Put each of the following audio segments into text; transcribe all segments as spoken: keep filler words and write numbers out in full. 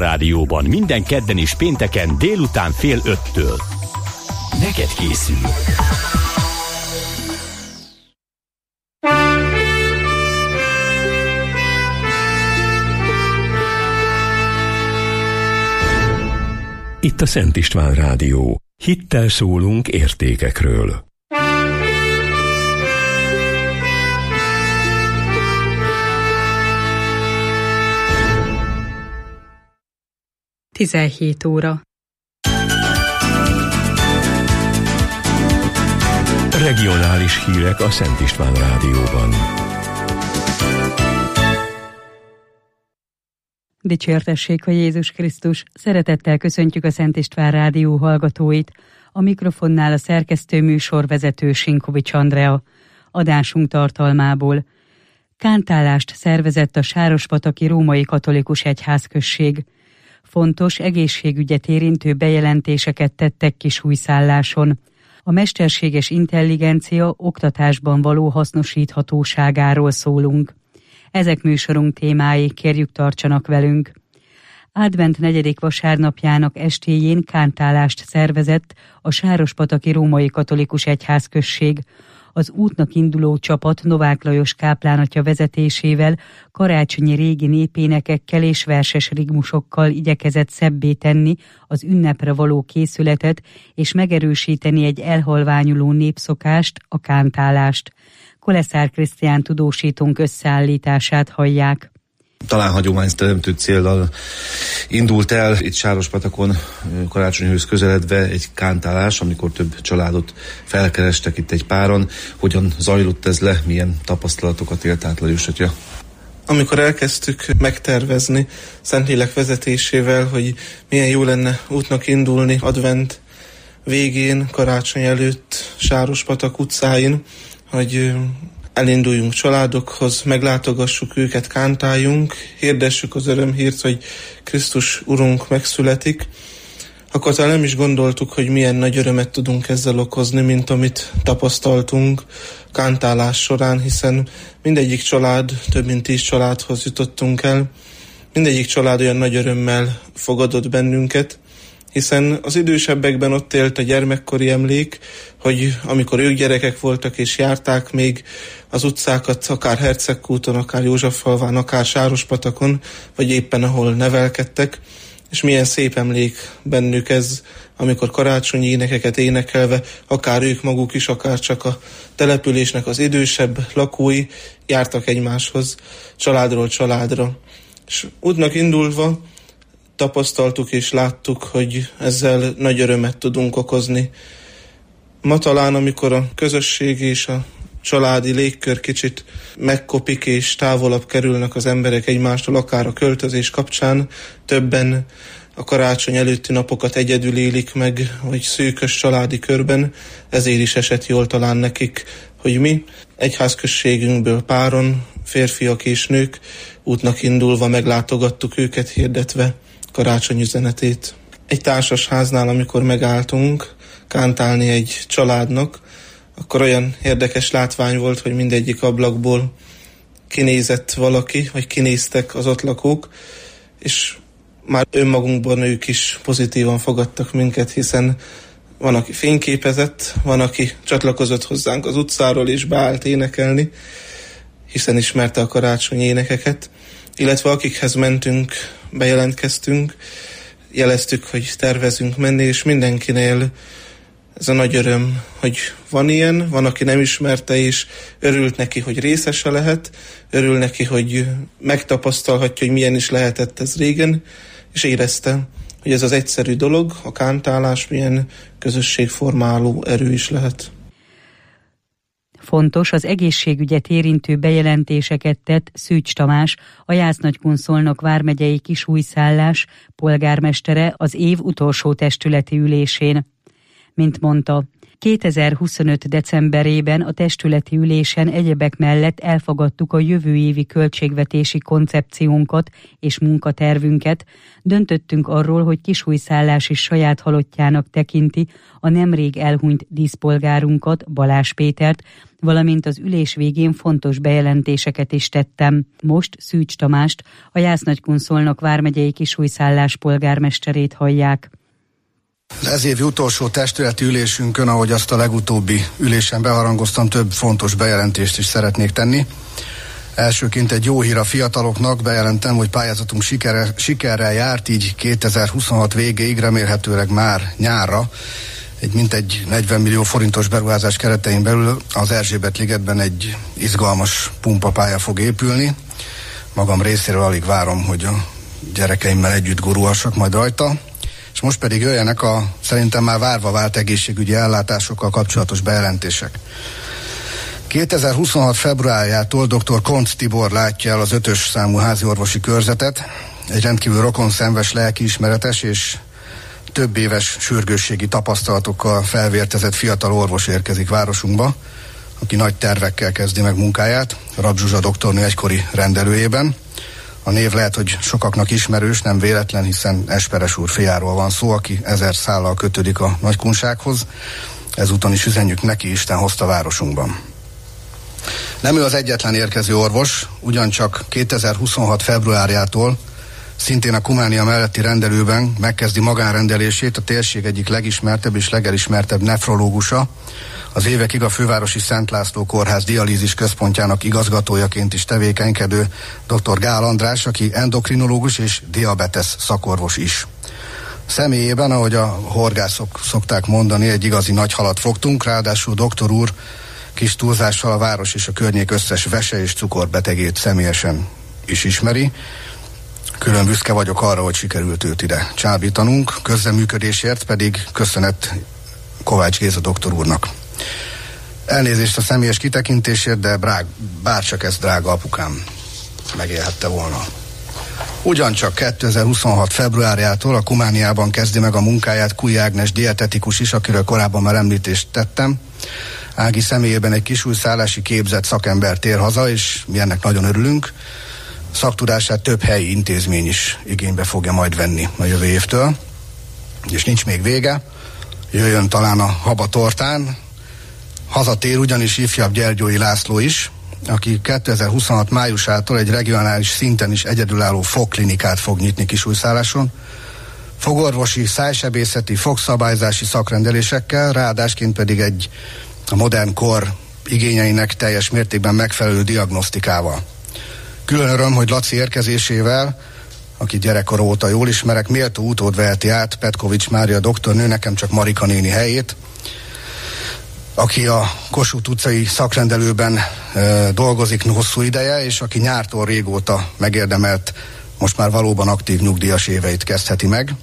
Rádióban minden kedden és pénteken délután fél öttől. Neked készül. Itt a Szent István Rádió. Hittel szólunk értékekről. tizenhét óra. Regionális hírek a Szent István Rádióban. Dicsértessék a Jézus Krisztus! Szeretettel köszöntjük a Szent István Rádió hallgatóit. A mikrofonnál a szerkesztő műsorvezető Sinkovics Andrea. Adásunk tartalmából: kántálást szervezett a Sárospataki Római Katolikus Egyházközség. Fontos egészségügyet érintő bejelentéseket tettek Kisújszálláson. A mesterséges intelligencia oktatásban való hasznosíthatóságáról szólunk. Ezek műsorunk témái, kérjük tartsanak velünk. Advent negyedik vasárnapjának estéjén kántálást szervezett a Sárospataki Római Katolikus Egyházközség. Az útnak induló csapat Novák Lajos káplánatja vezetésével karácsonyi régi népénekekkel és verses rigmusokkal igyekezett szebbé tenni az ünnepre való készületet és megerősíteni egy elhalványuló népszokást, a kántálást. Koleszár Krisztián tudósítónk összeállítását hallják. Talán hagyományteremtő céllal indult el itt Sárospatakon karácsonyhöz közeledve egy kántálás, amikor több családot felkerestek itt egy páron. Hogyan zajlott ez le, milyen tapasztalatokat élt át Lajos atya? Amikor elkezdtük megtervezni Szentlélek vezetésével, hogy milyen jó lenne útnak indulni advent végén, karácsony előtt Sárospatak utcáin, hogy elinduljunk családokhoz, meglátogassuk őket, kántáljunk, hirdessük az örömhírt, hogy Krisztus Urunk megszületik, akkor talán nem is gondoltuk, hogy milyen nagy örömet tudunk ezzel okozni, mint amit tapasztaltunk kántálás során, hiszen mindegyik család, több mint tíz családhoz jutottunk el, mindegyik család olyan nagy örömmel fogadott bennünket, hiszen az idősebbekben ott élt a gyermekkori emlék, hogy amikor ők gyerekek voltak és járták még az utcákat, akár Hercegkúton, akár Józseffalván, akár Sárospatakon, vagy éppen ahol nevelkedtek, és milyen szép emlék bennük ez, amikor karácsonyi énekeket énekelve, akár ők maguk is, akár csak a településnek az idősebb lakói jártak egymáshoz, családról családra. És útnak indulva tapasztaltuk és láttuk, hogy ezzel nagy örömet tudunk okozni. Ma talán, amikor a közösség és a családi légkör kicsit megkopik és távolabb kerülnek az emberek egymástól, akár a költözés kapcsán, többen a karácsony előtti napokat egyedül élik meg, vagy szűkös családi körben, ezért is esett jól talán nekik, hogy mi egyházközségünkből páron, férfiak és nők útnak indulva meglátogattuk őket, hirdetve karácsony üzenetét. Egy társasháznál, amikor megálltunk kántálni egy családnak, akkor olyan érdekes látvány volt, hogy mindegyik ablakból kinézett valaki, vagy kinéztek az ott lakók, és már önmagunkban ők is pozitívan fogadtak minket, hiszen van, aki fényképezett, van, aki csatlakozott hozzánk az utcáról és beállt énekelni, hiszen ismerte a karácsonyi énekeket, illetve akikhez mentünk, bejelentkeztünk, jeleztük, hogy tervezünk menni, és mindenkinél ez a nagy öröm, hogy van ilyen, van, aki nem ismerte, és örült neki, hogy részese lehet, örül neki, hogy megtapasztalhatja, hogy milyen is lehetett ez régen, és érezte, hogy ez az egyszerű dolog, a kántálás milyen közösségformáló erő is lehet. Fontos az egészségügyet érintő bejelentéseket tett Szűcs Tamás, a Jász-Nagykun-Szolnok vármegyei Kisújszállás polgármestere az év utolsó testületi ülésén. mint mondta. kétezer-huszonöt. decemberében a testületi ülésen egyebek mellett elfogadtuk a jövő évi költségvetési koncepciónkat és munkatervünket, döntöttünk arról, hogy Kisújszállás is saját halottjának tekinti a nemrég elhunyt díszpolgárunkat, Balázs Pétert, valamint az ülés végén fontos bejelentéseket is tettem. Most Szűcs Tamást, a Jász-Nagykun-Szolnok vármegyei Kisújszállás polgármesterét hallják. Ez évi utolsó testületi ülésünkön, ahogy azt a legutóbbi ülésen beharangoztam, több fontos bejelentést is szeretnék tenni. Elsőként egy jó hír a fiataloknak, bejelentem, hogy pályázatunk sikere, sikerrel járt, így kétezer-huszonhat végéig, remélhetőleg már nyárra, egy mintegy negyven millió forintos beruházás keretein belül az Erzsébet-ligetben egy izgalmas pumpapálya fog épülni. Magam részéről alig várom, hogy a gyerekeimmel együtt gurulhassak majd rajta. És most pedig jöjjenek a szerintem már várva vált egészségügyi ellátásokkal kapcsolatos bejelentések. kétezer-huszonhat februárjától dr. Koncz Tibor látja el az ötös számú háziorvosi körzetet, egy rendkívül rokonszenves, lelkiismeretes és több éves sürgősségi tapasztalatokkal felvértezett fiatal orvos érkezik városunkba, aki nagy tervekkel kezdi meg munkáját, Rabb Zsuzsa doktornő egykori rendelőjében. A név lehet, hogy sokaknak ismerős, nem véletlen, hiszen Esperes úr fiáról van szó, aki ezer szállal kötődik a nagykunsághoz. Ezúton is üzenjük neki, Isten hozta városunkban. Nem ő az egyetlen érkező orvos, ugyancsak kétezer-huszonhat februárjától szintén a Kumánia melletti rendelőben megkezdi magánrendelését a térség egyik legismertebb és legelismertebb nefrológusa, az évekig a fővárosi Szent László Kórház dialízis központjának igazgatójaként is tevékenykedő dr. Gál András, aki endokrinológus és diabetesz szakorvos is. Személyében, ahogy a horgászok szokták mondani, egy igazi nagy halat fogtunk, ráadásul doktor úr kis túlzással a város és a környék összes vese és cukorbetegét személyesen is ismeri. Külön büszke vagyok arra, hogy sikerült őt ide csábítanunk, közreműködésért pedig köszönet Kovács Géza doktor úrnak. Elnézést a személyes kitekintésért, de brág, bárcsak ez drága apukám megélhette volna. Ugyancsak kétezer-huszonhat februárjától a Kumániában kezdi meg a munkáját Kúj Ágnes dietetikus is, akiről korábban már említést tettem. Ági személyében egy kisújszállási képzett szakember tér haza, és mi ennek nagyon örülünk. Szaktudását több helyi intézmény is igénybe fogja majd venni a jövő évtől. És nincs még vége, jöjjön talán a haba tortán. Hazatér ugyanis ifjabb Gyergyói László is, aki kétezer-huszonhat májusától egy regionális szinten is egyedülálló fogklinikát fog nyitni Kisújszálláson. Fogorvosi, szájsebészeti, fogszabályzási szakrendelésekkel, ráadásként pedig egy a modern kor igényeinek teljes mértékben megfelelő diagnosztikával. Külön öröm, hogy Laci érkezésével, aki gyerekkor óta jól ismerek, méltó utód veheti át Petkovics Mária doktornő, nekem csak Marika néni helyét, aki a Kossuth utcai szakrendelőben e, dolgozik hosszú ideje, és aki nyártól régóta megérdemelt, most már valóban aktív nyugdíjas éveit kezdheti meg.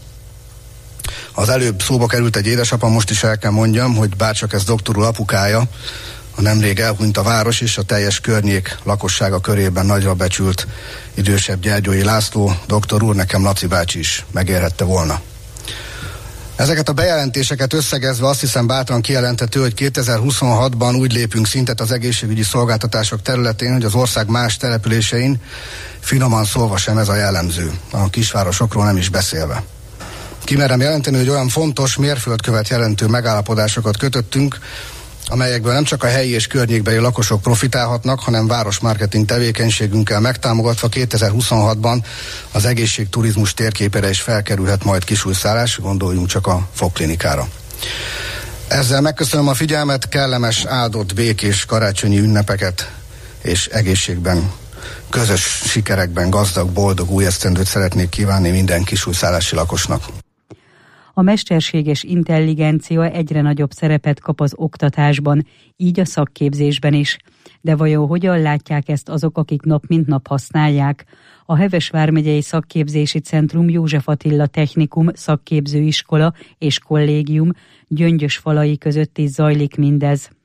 Az előbb szóba került egy édesapa, most is el kell mondjam, hogy bárcsak ez doktor úr apukája, a nemrég elhunyt a város és a teljes környék lakossága körében nagyra becsült idősebb Gyergyói László doktor úr, nekem Laci bácsi is megérhette volna. Ezeket a bejelentéseket összegezve azt hiszem bátran kijelenthető, hogy kétezer-huszonhatban úgy lépünk szintet az egészségügyi szolgáltatások területén, hogy az ország más településein finoman szólva sem ez a jellemző, a kisvárosokról nem is beszélve. Kimerem jelenteni, hogy olyan fontos mérföldkövet jelentő megállapodásokat kötöttünk, amelyekből nem csak a helyi és környékbeli lakosok profitálhatnak, hanem városmarketing tevékenységünkkel megtámogatva kétezer-huszonhatban az egészségturizmus térképére is felkerülhet majd Kisújszállás, gondoljunk csak a fogklinikára. Ezzel megköszönöm a figyelmet, kellemes, áldott, békés karácsonyi ünnepeket és egészségben, közös sikerekben gazdag, boldog új esztendőt szeretnék kívánni minden kisújszállási lakosnak. A mesterséges intelligencia egyre nagyobb szerepet kap az oktatásban, így a szakképzésben is. De vajon hogyan látják ezt azok, akik nap mint nap használják? A Heves vármegyei Szakképzési Centrum József Attila Technikum szakképzőiskola és kollégium Gyöngyös falai között is zajlik mindez.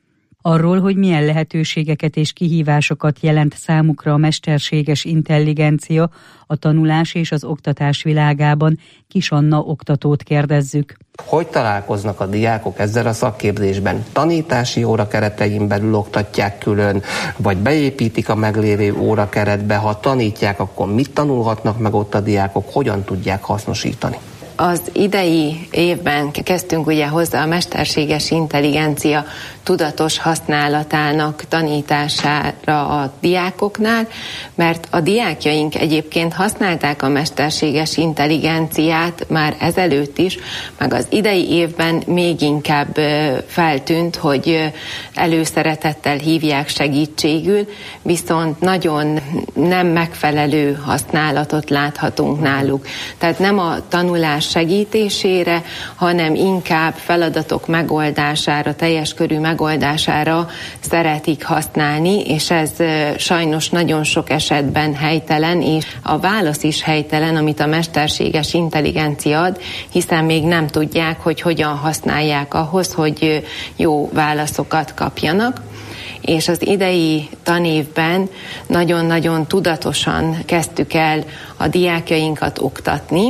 Arról, hogy milyen lehetőségeket és kihívásokat jelent számukra a mesterséges intelligencia a tanulás és az oktatás világában, Kis Anna oktatót kérdezzük. Hogy találkoznak a diákok ezzel a szakképzésben? Tanítási óra keretein belül oktatják külön, vagy beépítik a meglévő óra keretbe? Ha tanítják, akkor mit tanulhatnak meg ott a diákok? Hogyan tudják hasznosítani? Az idei évben kezdtünk ugye hozzá a mesterséges intelligencia tudatos használatának tanítására a diákoknál, mert a diákjaink egyébként használták a mesterséges intelligenciát már ezelőtt is, meg az idei évben még inkább feltűnt, hogy előszeretettel hívják segítségül, viszont nagyon nem megfelelő használatot láthatunk náluk. Tehát nem a tanulás segítésére, hanem inkább feladatok megoldására, teljes körű megoldására szeretik használni, és ez sajnos nagyon sok esetben helytelen, és a válasz is helytelen, amit a mesterséges intelligencia ad, hiszen még nem tudják, hogy hogyan használják ahhoz, hogy jó válaszokat kapjanak. És az idei tanévben nagyon-nagyon tudatosan kezdtük el a diákjainkat oktatni.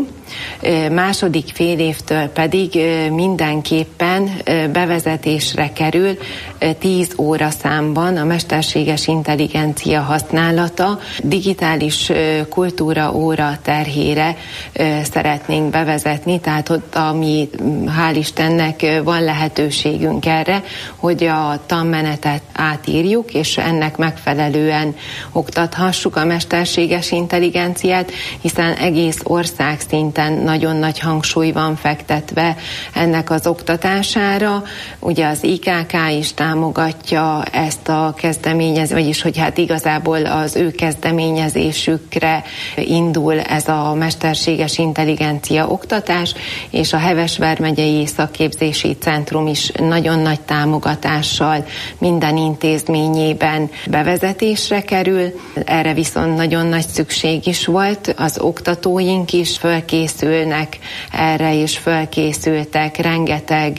Második fél évtől pedig mindenképpen bevezetésre kerül tíz óra számban a mesterséges intelligencia használata. Digitális kultúra óra terhére szeretnénk bevezetni, tehát ott, ami hál' Istennek van lehetőségünk erre, hogy a tanmenetet átírjuk, és ennek megfelelően oktathassuk a mesterséges intelligenciát, hiszen egész ország szinten nagyon nagy hangsúly van fektetve ennek az oktatására. Ugye az I K K is támogatja ezt a kezdeményezést, vagyis hogy hát igazából az ő kezdeményezésükre indul ez a mesterséges intelligencia oktatás, és a Hevesvár megyei szakképzési centrum is nagyon nagy támogatással minden intézményében bevezetésre kerül. Erre viszont nagyon nagy szükség is volt, az oktatóink is fölkészülnek erre, és fölkészültek rengeteg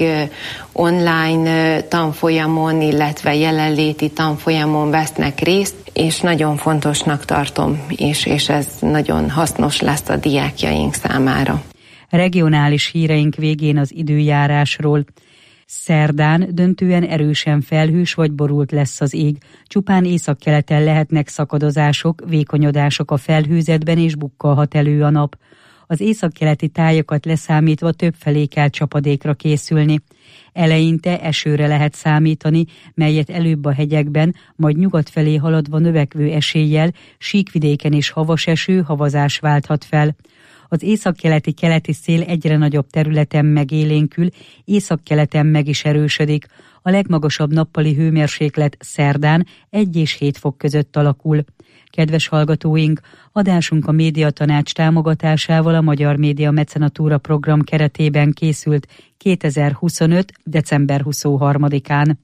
online tanfolyamon, illetve jelenléti tanfolyamon vesznek részt, és nagyon fontosnak tartom, és, és ez nagyon hasznos lesz a diákjaink számára. Regionális híreink végén az időjárásról. Szerdán döntően erősen felhős vagy borult lesz az ég. Csupán északkeleten lehetnek szakadozások, vékonyodások a felhőzetben, és bukkalhat elő a nap. Az északkeleti tájakat leszámítva többfelé kell csapadékra készülni. Eleinte esőre lehet számítani, melyet előbb a hegyekben, majd nyugat felé haladva növekvő eséllyel, síkvidéken is havas eső, havazás válthat fel. Az északkeleti keleti szél egyre nagyobb területen megélénkül, északkeleten meg is erősödik. A legmagasabb nappali hőmérséklet szerdán egy és hét fok között alakul. Kedves hallgatóink, adásunk a Médiatanács támogatásával a Magyar Média Mecenatúra program keretében készült kétezer-huszonöt. december huszonharmadikán.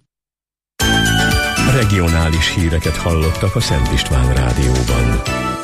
Regionális híreket hallottak a Szent István Rádióban.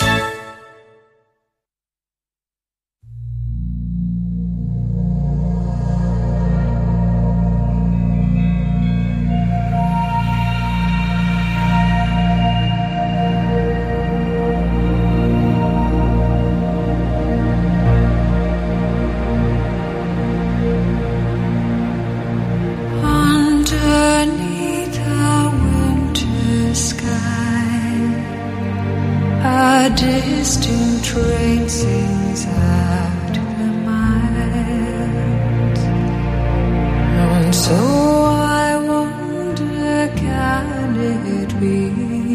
Distant train sings out her miles, and so I wonder, can it be?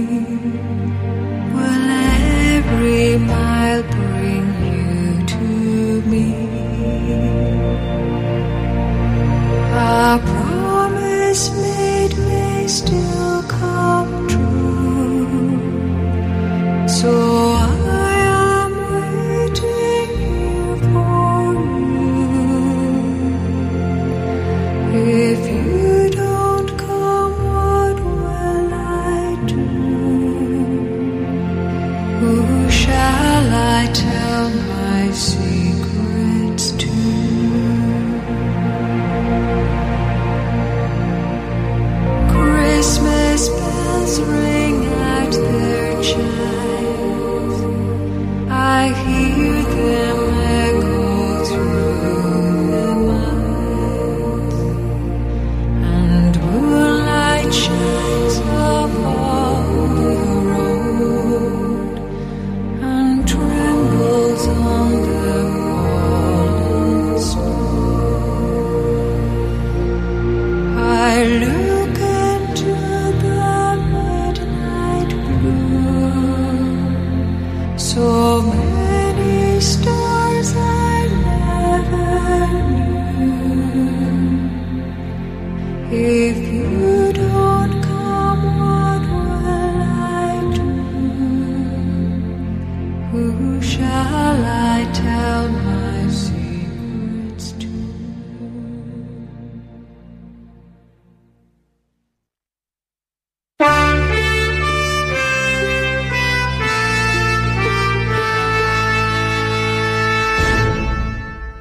Will every mile bring you to me? A promise made may still come true, so I am waiting.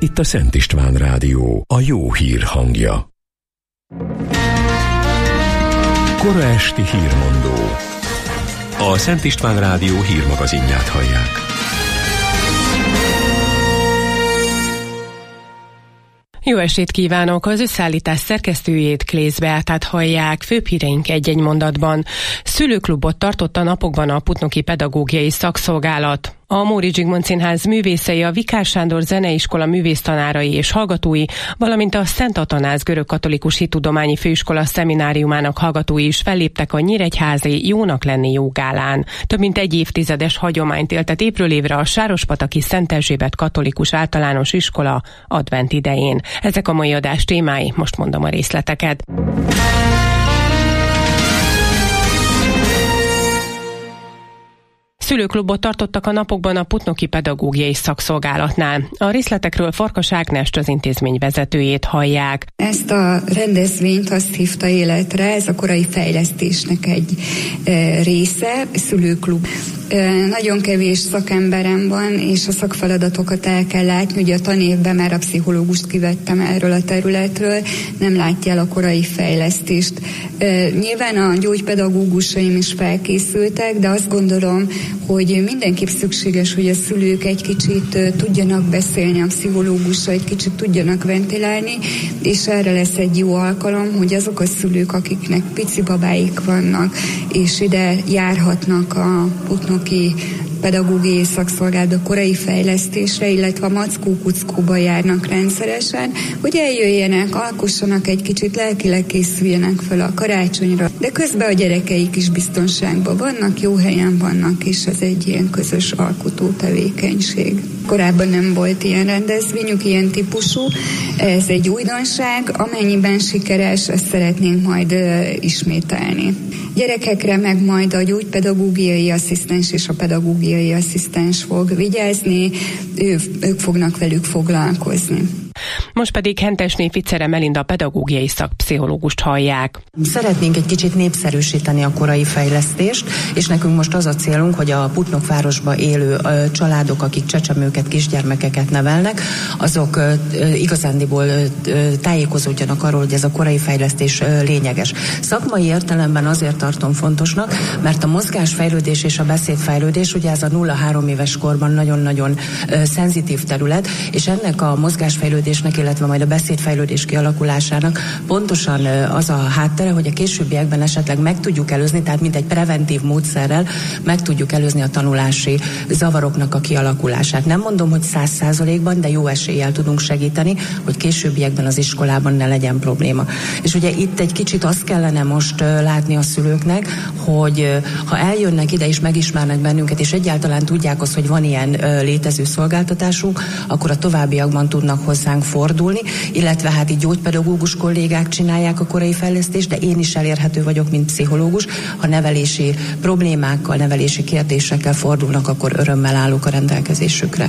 Itt a Szent István Rádió, a jó hír hangja. Kora esti hírmondó. A Szent István Rádió hírmagazinját hallják. Jó estét kívánok! Az összeállítás szerkesztőjét, Klész Beátát hallják. Főbb híreink egy-egy mondatban. Szülőklubot tartott a napokban a Putnoki Pedagógiai Szakszolgálat. A Móricz Zsigmond Színház művészei, a Vikár Sándor Zeneiskola művésztanárai és hallgatói, valamint a Szent Atanáz Görögkatolikus Hittudományi Főiskola szemináriumának hallgatói is felléptek a nyíregyházi Jónak lenni jó gálán. Több mint egy évtizedes hagyományt éltet évről évre a sárospataki Szent Erzsébet Katolikus Általános Iskola advent idején. Ezek a mai adás témái, most mondom a részleteket. Szülőklubot tartottak a napokban a Putnoki Pedagógiai Szakszolgálatnál. A részletekről Farkas Ágnest, az intézmény vezetőjét hallják. Ezt a rendezvényt azt hívta életre, ez a korai fejlesztésnek egy e, része, szülőklub. E, nagyon kevés szakemberem van, és a szakfeladatokat el kell látni. Ugye a tanévben már a pszichológust kivettem erről a területről, nem látja el a korai fejlesztést. E, nyilván a gyógypedagógusaim is felkészültek, de azt gondolom, hogy mindenképp szükséges, hogy a szülők egy kicsit tudjanak beszélni a pszichológussal, egy kicsit tudjanak ventilálni, és erre lesz egy jó alkalom, hogy azok a szülők, akiknek pici babáik vannak, és ide járhatnak a Putnoki Pedagógiai Szakszolgálat a korai fejlesztésre, illetve a Mackó-Kuckóba járnak rendszeresen, hogy eljöjjenek, alkossanak egy kicsit, lelkileg készüljenek fel a karácsonyra, de közben a gyerekeik is biztonságban vannak, jó helyen vannak, és ez egy ilyen közös alkotó tevékenység. Korábban nem volt ilyen rendezvényük, ilyen típusú, ez egy újdonság, amennyiben sikeres, ezt szeretnénk majd uh, ismételni. Gyerekekre meg majd a gyógypedagógiai asszisztens és a pedagógiai asszisztens fog vigyázni, ő, ők fognak velük foglalkozni. Most pedig Hentesné Ficere Melinda pedagógiai szakpszichológust hallják. Szeretnénk egy kicsit népszerűsíteni a korai fejlesztést, és nekünk most az a célunk, hogy a Putnok városba élő családok, akik csecsemőket, kisgyermekeket nevelnek, azok igazándiból tájékozódjanak arról, hogy ez a korai fejlesztés lényeges. Szakmai értelemben azért tartom fontosnak, mert a mozgásfejlődés és a beszédfejlődés, ugye ez a nulla-három éves korban nagyon-nagyon szenzitív terület, és ennek a mozgásfejlődésnek, illetve majd a beszédfejlődés kialakulásának pontosan az a háttere, hogy a későbbiekben esetleg meg tudjuk előzni, tehát mint egy preventív módszerrel meg tudjuk előzni a tanulási zavaroknak a kialakulását. Nem mondom, hogy száz százalékban, de jó eséllyel tudunk segíteni, hogy későbbiekben az iskolában ne legyen probléma. És ugye itt egy kicsit azt kellene most látni a szülőknek, hogy ha eljönnek ide és megismernek bennünket, és egyáltalán tudják azt, hogy van ilyen létező szolgáltatásunk, akkor a továbbiakban tudnak hozzánk fordulni, illetve hát így gyógypedagógus kollégák csinálják a korai fejlesztést, de én is elérhető vagyok, mint pszichológus. Ha nevelési problémákkal, nevelési kérdésekkel fordulnak, akkor örömmel állok a rendelkezésükre.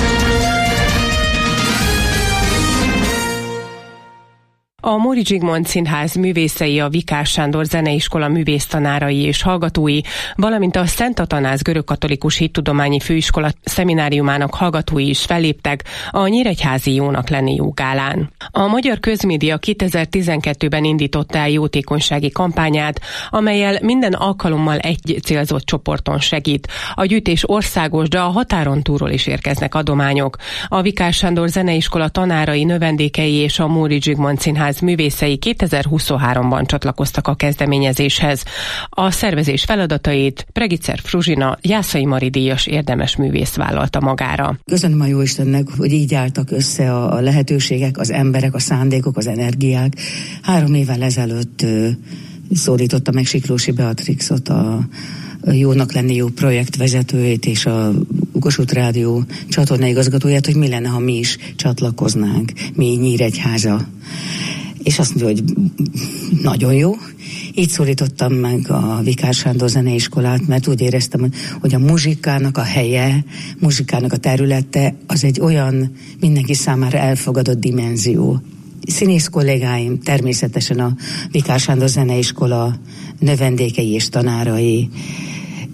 A Móricz Zsigmond Színház művészei, a Vikár Sándor Zeneiskola művésztanárai és hallgatói, valamint a Szent Atanáz Görögkatolikus Hittudományi Főiskola szemináriumának hallgatói is felléptek a nyíregyházi Jónak lenni jó gálán. A Magyar Közmédia kétezer-tizenkettőben indította el jótékonysági kampányát, amellyel minden alkalommal egy célzott csoporton segít. A gyűjtés országos, de a határon túlról is érkeznek adományok. A Vikár Sándor Zeneiskola tanárai, növendékei és a Móricz Zsigmond Színház művészei kétezer-huszonháromban csatlakoztak a kezdeményezéshez. A szervezés feladatait Pregicer Fruzsina, Jászai Mari díjas érdemes művész vállalta magára. Köszönöm a Jóistennek, hogy így álltak össze a lehetőségek, az emberek, a szándékok, az energiák. Három évvel ezelőtt szólította meg Siklósi Beatrixot, a Jónak lenni jó projektvezetőjét és a Kossuth Rádió csatornaigazgatóját, hogy mi lenne, ha mi is csatlakoznánk, mi Nyíregyháza. És azt mondja, hogy nagyon jó. Így szólítottam meg a Vikár Sándor Zeneiskolát, mert úgy éreztem, hogy a muzsikának a helye, muzsikának a területe, az egy olyan mindenki számára elfogadott dimenzió. Színész kollégáim, természetesen a Vikár Sándor Zeneiskola növendékei és tanárai,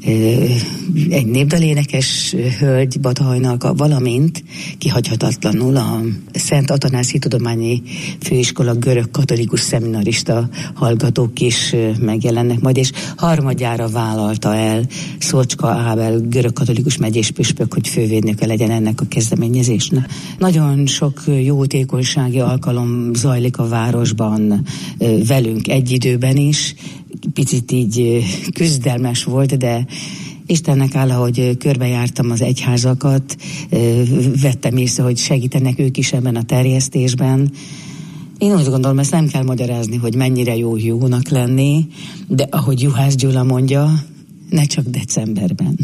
egy népdalénekes hölgy, Batahajnalka, valamint kihagyhatatlanul a Szent Atanáz Hittudományi Főiskola görög katolikus szeminarista hallgatók is megjelennek majd, és harmadjára vállalta el Szocska Ábel görög katolikus megyés püspök, hogy fővédnöke legyen ennek a kezdeményezésnek. Nagyon sok jótékonysági alkalom zajlik a városban velünk egy időben is. Picit így küzdelmes volt, de Istennek hála, hogy körbejártam az egyházakat, vettem észre, hogy segítenek ők is ebben a terjesztésben. Én úgy gondolom, ezt nem kell magyarázni, hogy mennyire jó jónak lenni, de ahogy Juhász Gyula mondja, ne csak decemberben.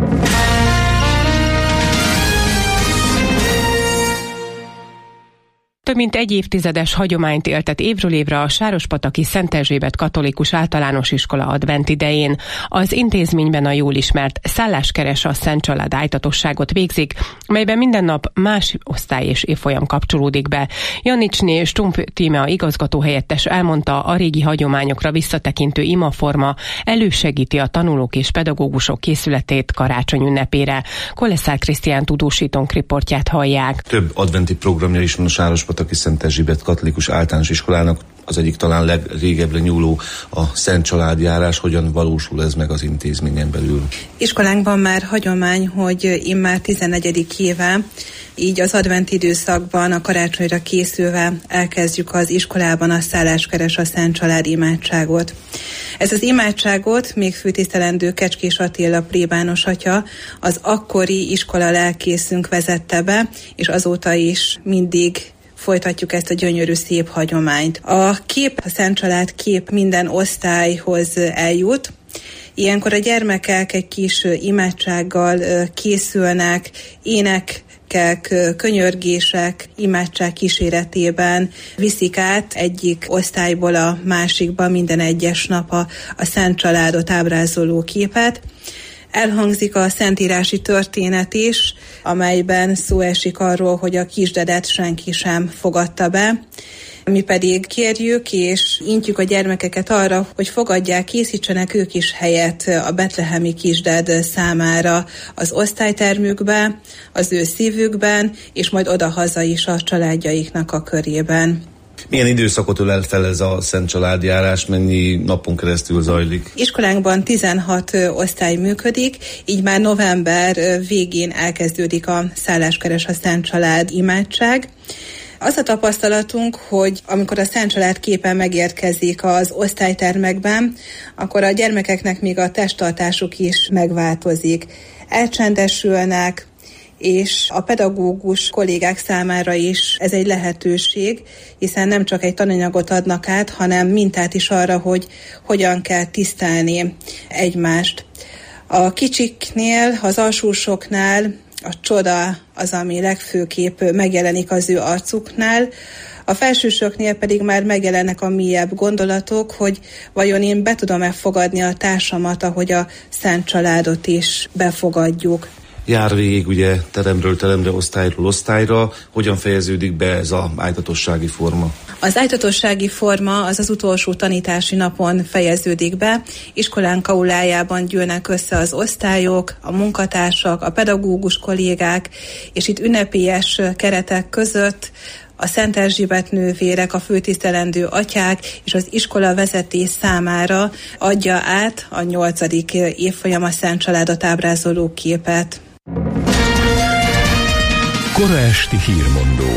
Több mint egy évtizedes hagyományt éltet évről évre a sárospataki Szent Erzsébet Katolikus Általános Iskola advent idején. Az intézményben a jól ismert Szálláskeres a Szent Család ájtatosságot végzik, melyben minden nap más osztály és évfolyam kapcsolódik be. Jannicsné Stump Tímea igazgatóhelyettes elmondta, a régi hagyományokra visszatekintő imaforma elősegíti a tanulók és pedagógusok készületét karácsony ünnepére. Koleszár Krisztián tudósítónk riportját hallják. Több adventi programja is van a Sárospataki Szent Erzsébet Katolikus Általános Iskolának, az egyik talán legrégebbre nyúló a Szent Családjárás. Hogyan valósul ez meg az intézményen belül? Iskolánkban már hagyomány, hogy immár tizennegyedik éve, így az advent időszakban a karácsonyra készülve elkezdjük az iskolában a Szálláskeres a Szent Család imádságot. Ez az imádságot még főtisztelendő Kecskés Attila plébános atya, az akkori iskola lelkészünk vezette be, és azóta is mindig folytatjuk ezt a gyönyörű szép hagyományt. A kép, a Szent Család kép minden osztályhoz eljut. Ilyenkor a gyermekek egy kis imádsággal készülnek, ének, könyörgések, imádság kíséretében viszik át egyik osztályból a másikba minden egyes nap a, a Szent Családot ábrázoló képet. Elhangzik a szentírási történet is, amelyben szó esik arról, hogy a kisdedet senki sem fogadta be. Mi pedig kérjük és intjük a gyermekeket arra, hogy fogadják, készítsenek ők is helyet a betlehemi kisded számára az osztálytermükbe, az ő szívükben, és majd odahaza is a családjaiknak a körében. Milyen időszakot ölel fel ez a Szent Családjárás, mennyi napon keresztül zajlik? Iskolánkban tizenhat osztály működik, így már november végén elkezdődik a Szálláskeres a Szent Család imádság. Az a tapasztalatunk, hogy amikor a Szent Család képe megérkezik az osztálytermekben, akkor a gyermekeknek még a testtartásuk is megváltozik. Elcsendesülnek, és a pedagógus kollégák számára is ez egy lehetőség, hiszen nem csak egy tananyagot adnak át, hanem mintát is arra, hogy hogyan kell tisztelni egymást. A kicsiknél, az alsósoknál a csoda az, ami legfőképp megjelenik az ő arcuknál, a felsősöknél pedig már megjelennek a mélyebb gondolatok, hogy vajon én be tudom-e fogadni a társamat, ahogy a Szent Családot is befogadjuk. Jár végig ugye teremről teremre, osztályról osztályra. Hogyan fejeződik be ez az ájtatossági forma? Az ájtatossági forma az az utolsó tanítási napon fejeződik be. Iskolánk aulájában gyűlnek össze az osztályok, a munkatársak, a pedagógus kollégák, és itt ünnepélyes keretek között a Szent Erzsébet nővérek, a főtisztelendő atyák és az iskola vezetés számára adja át a nyolcadik évfolyam a Szent Családot ábrázoló képet. Kora esti hírmondó.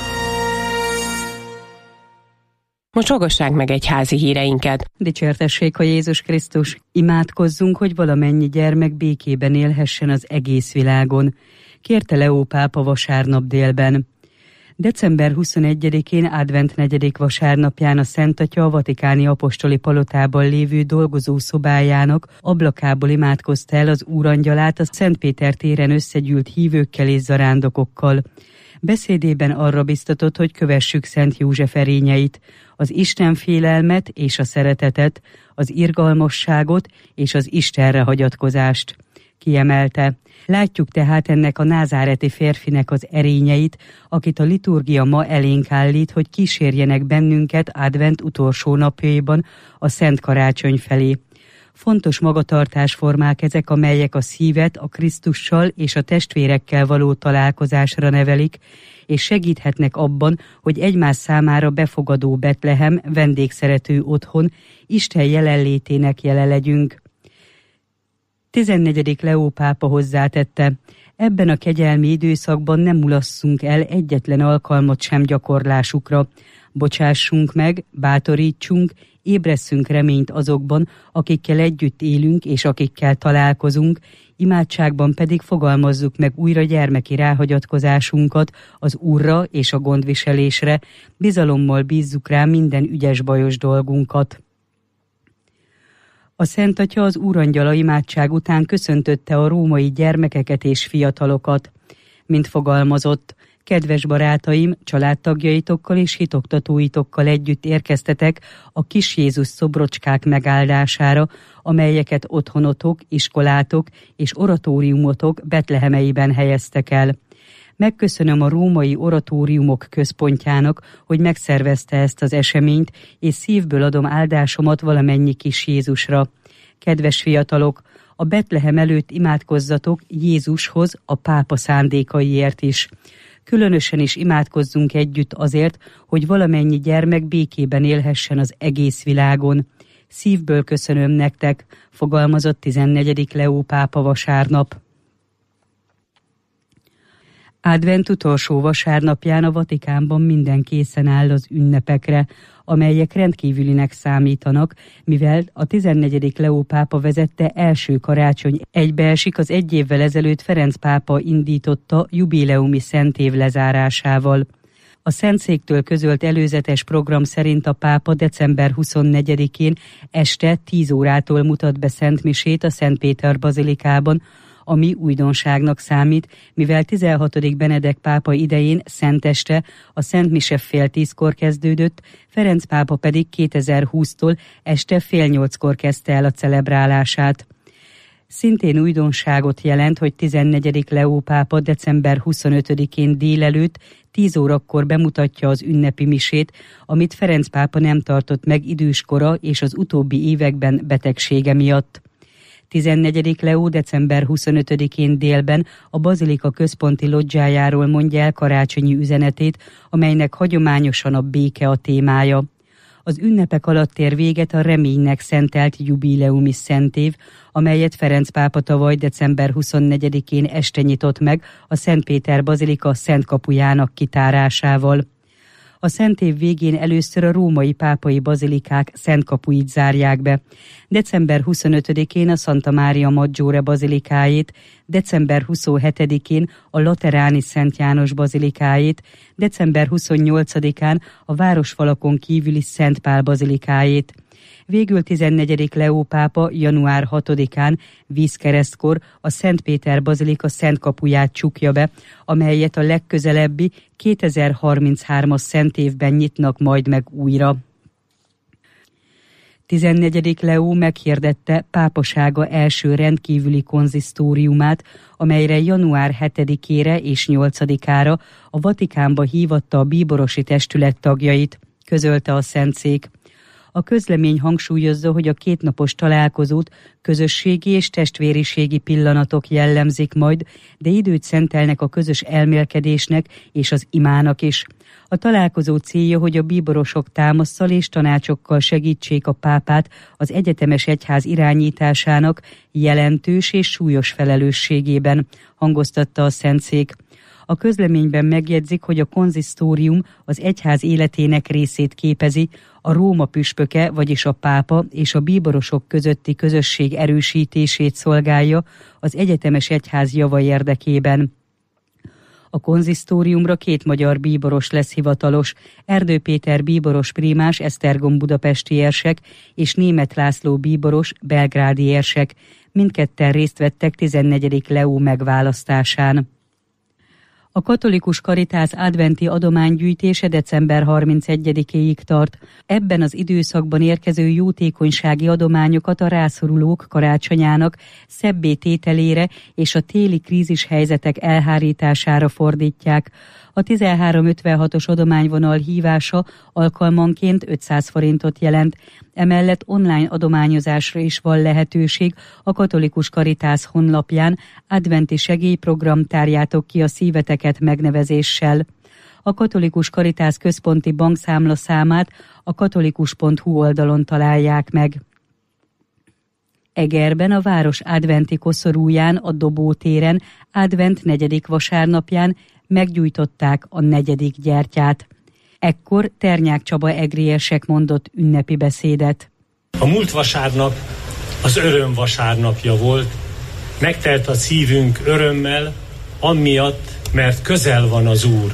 Most hallgassák meg egy házi híreinket. Dicsértessék a Jézus Krisztus, imádkozzunk, hogy valamennyi gyermek békében élhessen az egész világon, kérte Leó pápa vasárnap délben. december huszonegyedikén advent negyedik vasárnapján a Szent Atya a vatikáni apostoli palotában lévő dolgozószobájának ablakából imádkozta el az Úrangyalát a Szent Péter téren összegyűlt hívőkkel és zarándokokkal. Beszédében arra biztatott, hogy kövessük Szent József erényeit, az Istenfélelmet és a szeretetet, az irgalmasságot és az Istenre hagyatkozást. Kiemelte: látjuk tehát ennek a názáreti férfinek az erényeit, akit a liturgia ma elénk állít, hogy kísérjenek bennünket advent utolsó napjaiban a Szent Karácsony felé. Fontos magatartásformák ezek, amelyek a szívet a Krisztussal és a testvérekkel való találkozásra nevelik, és segíthetnek abban, hogy egymás számára befogadó Betlehem, vendégszerető otthon, Isten jelenlétének jele legyünk. tizennegyedik Leó pápa hozzátette: ebben a kegyelmi időszakban nem mulasszunk el egyetlen alkalmat sem gyakorlásukra. Bocsássunk meg, bátorítsunk, ébresszünk reményt azokban, akikkel együtt élünk és akikkel találkozunk, imádságban pedig fogalmazzuk meg újra gyermeki ráhagyatkozásunkat az Úrra és a gondviselésre, bizalommal bízzuk rá minden ügyes-bajos dolgunkat. A Szent Atya az Úrangyala imádság után köszöntötte a római gyermekeket és fiatalokat. Mint fogalmazott: kedves barátaim, családtagjaitokkal és hitoktatóitokkal együtt érkeztetek a kis Jézus szobrocskák megáldására, amelyeket otthonotok, iskolátok és oratóriumotok Betlehemeiben helyeztek el. Megköszönöm a római oratóriumok központjának, hogy megszervezte ezt az eseményt, és szívből adom áldásomat valamennyi kis Jézusra. Kedves fiatalok, a Betlehem előtt imádkozzatok Jézushoz a pápa szándékaiért is. Különösen is imádkozzunk együtt azért, hogy valamennyi gyermek békében élhessen az egész világon. Szívből köszönöm nektek, fogalmazott tizennegyedik Leó pápa vasárnap. Advent utolsó vasárnapján a Vatikánban minden készen áll az ünnepekre, amelyek rendkívülinek számítanak, mivel a tizennegyedik Leó pápa vezette első karácsony egybeesik az egy évvel ezelőtt Ferenc pápa indította jubileumi szentév lezárásával. A Szentszéktől közölt előzetes program szerint a pápa december huszonnegyedikén este tíz órától mutat be szentmisét a Szent Péter bazilikában, ami újdonságnak számít, mivel tizenhatodik Benedek pápa idején szenteste a Szent Mise fél tízkor kezdődött, Ferenc pápa pedig kétezer-húsztól este fél nyolckor kezdte el a celebrálását. Szintén újdonságot jelent, hogy tizennegyedik Leó pápa december huszonötödikén délelőtt tíz órakor bemutatja az ünnepi misét, amit Ferenc pápa nem tartott meg időskora és az utóbbi években betegsége miatt. tizennegyedik Leó december huszonötödikén délben a bazilika központi lodzsájáról mondja el karácsonyi üzenetét, amelynek hagyományosan a béke a témája. Az ünnepek alatt ér véget a reménynek szentelt jubileumi szentév, amelyet Ferenc pápa tavaly december huszonnegyedikén este nyitott meg a Szent Péter bazilika Szent kapujának kitárásával. A szentév végén először a római pápai bazilikák szent kapuit zárják be. december huszonötödikén a Santa Maria Maggiore bazilikájét, december huszonhetedikén a Lateráni Szent János bazilikájét, december huszonnyolcadikán a városfalakon kívüli Szent Pál bazilikájét. Végül tizennegyedik Leó pápa január hatodikán vízkeresztkor a Szent Péter bazilika szent kapuját csukja be, amelyet a legközelebbi kétezer-harminchárom-as szentévben nyitnak majd meg újra. tizennegyedik Leó meghirdette pápasága első rendkívüli konzisztóriumát, amelyre január hetedikére és nyolcadikára a Vatikánba hívatta a bíborosi testület tagjait, közölte a Szentszék. A közlemény hangsúlyozza, hogy a kétnapos találkozót közösségi és testvériségi pillanatok jellemzik majd, de időt szentelnek a közös elmélkedésnek és az imának is. A találkozó célja, hogy a bíborosok támasszal és tanácsokkal segítsék a pápát az egyetemes egyház irányításának jelentős és súlyos felelősségében, hangoztatta a Szentszék. A közleményben megjegyzik, hogy a konzisztórium az egyház életének részét képezi, a Róma püspöke, vagyis a pápa és a bíborosok közötti közösség erősítését szolgálja az egyetemes egyház java érdekében. A konzisztóriumra két magyar bíboros lesz hivatalos, Erdő Péter bíboros prímás, Esztergom budapesti érsek és Németh László bíboros, belgrádi érsek. Mindketten részt vettek tizennegyedik Leó megválasztásán. A katolikus Karitász adventi adománygyűjtése december harmincegyedikéig tart. Ebben az időszakban érkező jótékonysági adományokat a rászorulók karácsonyának szebbé tételére és a téli krízis helyzetek elhárítására fordítják. A tizenhárom ötvenhatos adományvonal hívása alkalmanként ötszáz forintot jelent. Emellett online adományozásra is van lehetőség. A Katolikus Karitász honlapján adventi segélyprogram Tárjátok ki a szíveteket megnevezéssel. A Katolikus Karitász központi bankszámla számát a katolikus pont hu oldalon találják meg. Egerben a város adventi koszorúján, a Dobótéren advent negyedik vasárnapján meggyújtották a negyedik gyertyát. Ekkor Ternyák Csaba egriesek mondott ünnepi beszédet. A múlt vasárnap az öröm vasárnapja volt, megtelt a szívünk örömmel, amiatt, mert közel van az Úr.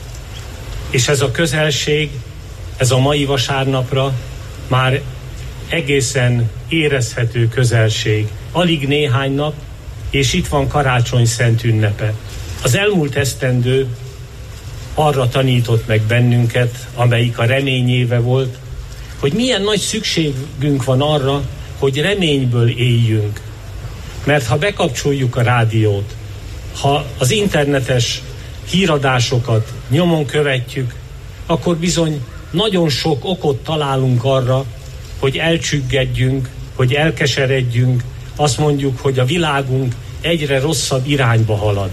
És ez a közelség, ez a mai vasárnapra már egészen érezhető közelség. Alig néhány nap, és itt van karácsony szent ünnepe. Az elmúlt esztendő arra tanított meg bennünket, amelyik a remény éve volt, hogy milyen nagy szükségünk van arra, hogy reményből éljünk. Mert ha bekapcsoljuk a rádiót, ha az internetes híradásokat nyomon követjük, akkor bizony nagyon sok okot találunk arra, hogy elcsüggedjünk, hogy elkeseredjünk, azt mondjuk, hogy a világunk egyre rosszabb irányba halad.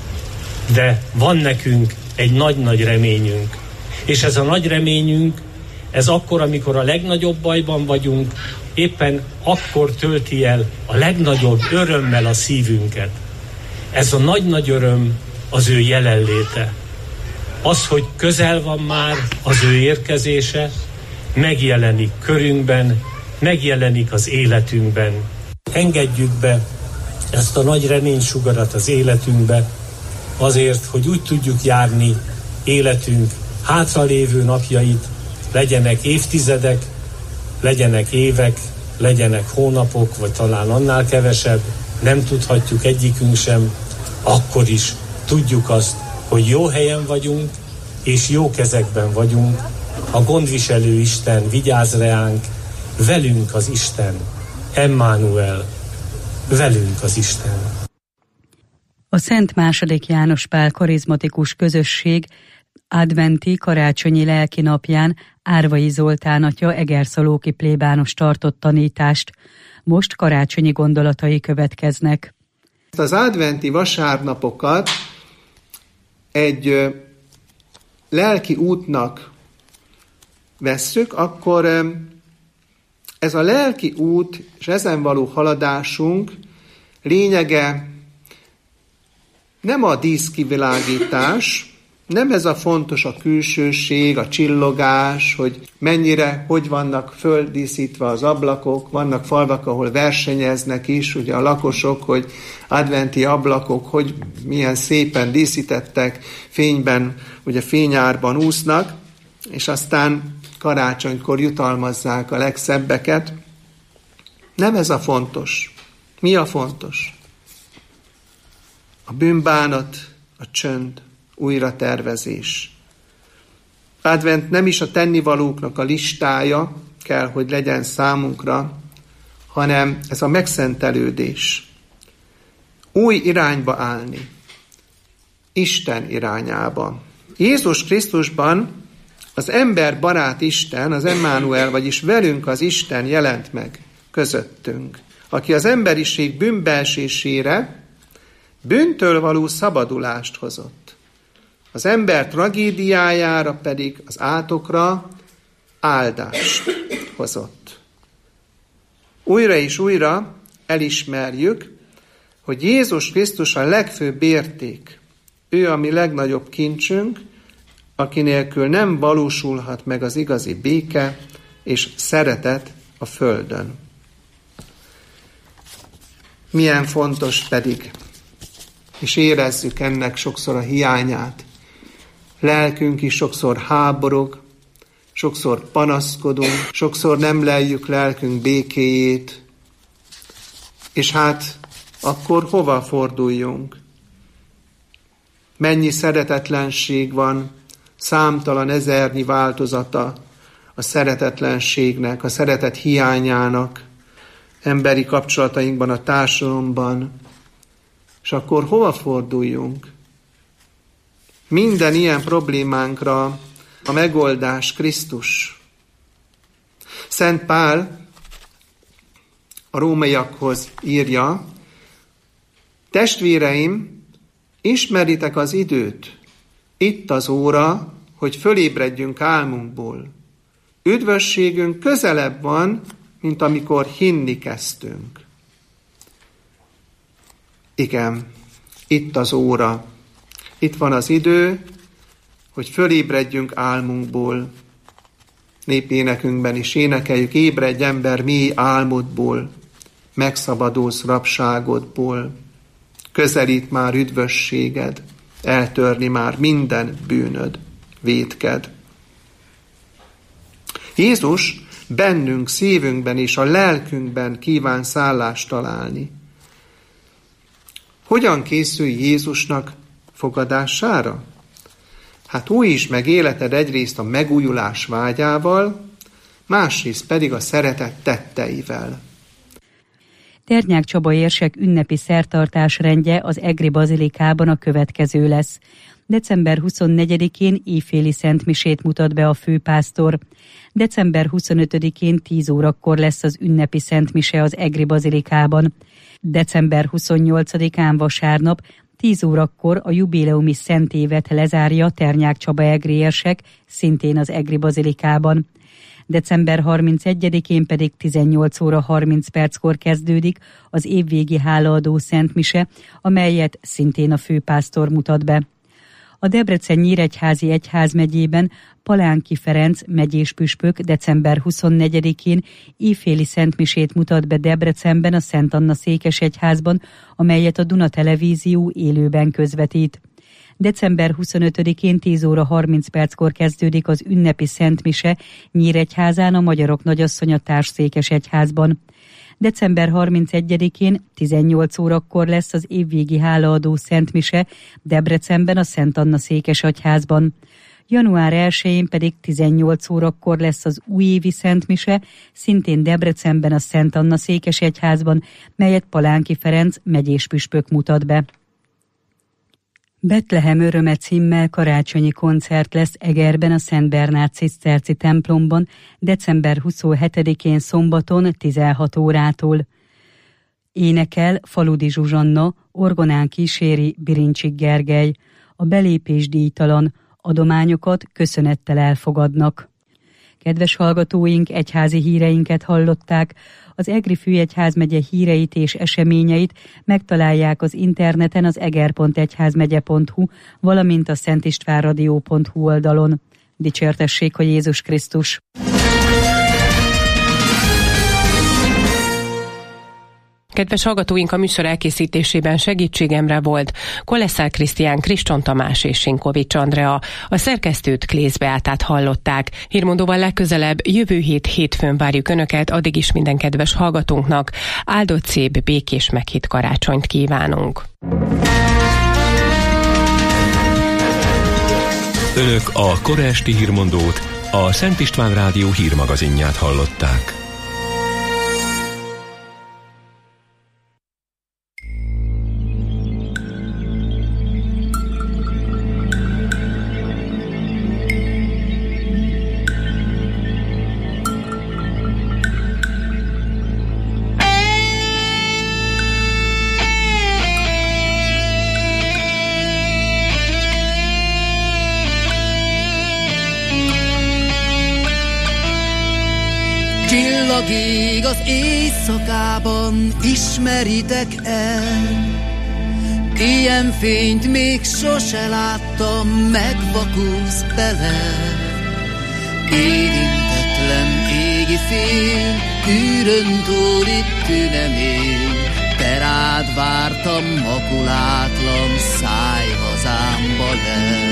De van nekünk egy nagy-nagy reményünk. És ez a nagy reményünk, ez akkor, amikor a legnagyobb bajban vagyunk, éppen akkor tölti el a legnagyobb örömmel a szívünket. Ez a nagy-nagy öröm az ő jelenléte. Az, hogy közel van már az ő érkezése, megjelenik körünkben, megjelenik az életünkben. Engedjük be ezt a nagy reménysugarat az életünkbe, azért, hogy úgy tudjuk járni életünk hátralévő napjait, legyenek évtizedek, legyenek évek, legyenek hónapok, vagy talán annál kevesebb, nem tudhatjuk egyikünk sem, akkor is tudjuk azt, hogy jó helyen vagyunk, és jó kezekben vagyunk, a gondviselő Isten vigyáz reánk, velünk az Isten, Emmanuel, velünk az Isten. A Szent második János Pál karizmatikus közösség adventi karácsonyi lelkinapján Árvai Zoltán atya egerszalóki plébános tartott tanítást. Most karácsonyi gondolatai következnek. Az adventi vasárnapokat egy lelki útnak vesszük, akkor ez a lelki út és ezen való haladásunk lényege nem a díszkivilágítás, nem ez a fontos a külsőség, a csillogás, hogy mennyire, hogy vannak földíszítve az ablakok, vannak falvak, ahol versenyeznek is, ugye a lakosok, hogy adventi ablakok, hogy milyen szépen díszítettek, fényben, ugye fényárban úsznak, és aztán karácsonykor jutalmazzák a legszebbeket. Nem ez a fontos. Mi a fontos? A bűnbánat, a csönd, újratervezés. Advent nem is a tennivalóknak a listája kell, hogy legyen számunkra, hanem ez a megszentelődés. Új irányba állni. Isten irányába. Jézus Krisztusban az ember barát Isten, az Emmanuel, vagyis velünk az Isten jelent meg közöttünk, aki az emberiség bűnbeesésére bűntől való szabadulást hozott. Az ember tragédiájára pedig az átokra áldást hozott. Újra és újra elismerjük, hogy Jézus Krisztus a legfőbb érték. Ő a mi legnagyobb kincsünk, aki nélkül nem valósulhat meg az igazi béke és szeretet a földön. Milyen fontos pedig, és érezzük ennek sokszor a hiányát. Lelkünk is sokszor háborog, sokszor panaszkodunk, sokszor nem leljük lelkünk békéjét, és hát akkor hova forduljunk? Mennyi szeretetlenség van, számtalan ezernyi változata a szeretetlenségnek, a szeretet hiányának, emberi kapcsolatainkban, a társadalomban, és akkor hova forduljunk? Minden ilyen problémánkra a megoldás Krisztus. Szent Pál a rómaiakhoz írja: testvéreim, ismeritek az időt, itt az óra, hogy fölébredjünk álmunkból. Üdvösségünk közelebb van, mint amikor hinni kezdtünk. Igen, itt az óra, itt van az idő, hogy fölébredjünk álmunkból. Népénekünkben is énekeljük: ébredj ember mély álmodból, megszabadulsz rabságodból. Közelít már üdvösséged, eltörni már minden bűnöd, vétked. Jézus bennünk, szívünkben és a lelkünkben kíván szállást találni. Hogyan készül Jézusnak fogadására? Hát újítsd meg életed egyrészt a megújulás vágyával, másrészt pedig a szeretet tetteivel. Ternyák Csaba érsek ünnepi szertartásrendje az Egri Bazilikában a következő lesz. december huszonnegyedikén éjféli szentmisét mutat be a főpásztor. december huszonötödikén tíz órakor lesz az ünnepi szentmise az Egri Bazilikában. december huszonnyolcadikán vasárnap tíz órakor a jubileumi szentévet lezárja Ternyák Csaba egri érsek, szintén az Egri Bazilikában. december harmincegyedikén pedig tizennyolc óra harminc perckor kezdődik az évvégi hálaadó szentmise, amelyet szintén a főpásztor mutat be. A Debrecen-Nyíregyházi egyházmegyében Palánki Ferenc megyés püspök december huszonnegyedikén éjféli szentmisét mutat be Debrecenben a Szent Anna székesegyházban, amelyet a Duna Televízió élőben közvetít. december huszonötödikén tíz óra harminc perckor kezdődik az ünnepi szentmise Nyíregyházán a Magyarok Nagyasszonya Társszékesegyházban. december harmincegyedikén tizennyolc órakor lesz az évvégi hálaadó szentmise Debrecenben a Szent Anna székesegyházban. január elsején pedig tizennyolc órakor lesz az újévi szentmise, szintén Debrecenben a Szent Anna székesegyházban, melyet Palánki Ferenc megyés püspök mutat be. Betlehem öröme címmel karácsonyi koncert lesz Egerben a Szent Bernát ciszterci templomban december huszonhetedikén szombaton tizenhat órától. Énekel Faludi Zsuzsanna, orgonán kíséri Birincsik Gergely. A belépés díjtalan, adományokat köszönettel elfogadnak. Kedves hallgatóink, egyházi híreinket hallották. Az Egri Főegyházmegye híreit és eseményeit megtalálják az interneten az eger pont egyházmegye pont hu, valamint a szentistvánradio pont hu oldalon. Dicsértessék a Jézus Krisztus! Kedves hallgatóink, a műsor elkészítésében segítségemre volt Koleszár Krisztián, Kriston Tamás és Sinkovics Andrea. A szerkesztőt, Klész Beátát hallották. Hírmondóval legközelebb jövő hét hétfőn várjuk Önöket, addig is minden kedves hallgatónknak áldott, szép, békés, meghitt karácsonyt kívánunk. Önök a kora esti hírmondót, a Szent István Rádió hírmagazinját hallották. Csillagég az éjszakában, ismeritek el? Ilyen fényt még sose láttam, megvakulsz bele. Érintetlen égi fél, űrön túl itt nem él. Te rád vártam, makulátlan, szállj hazámba le.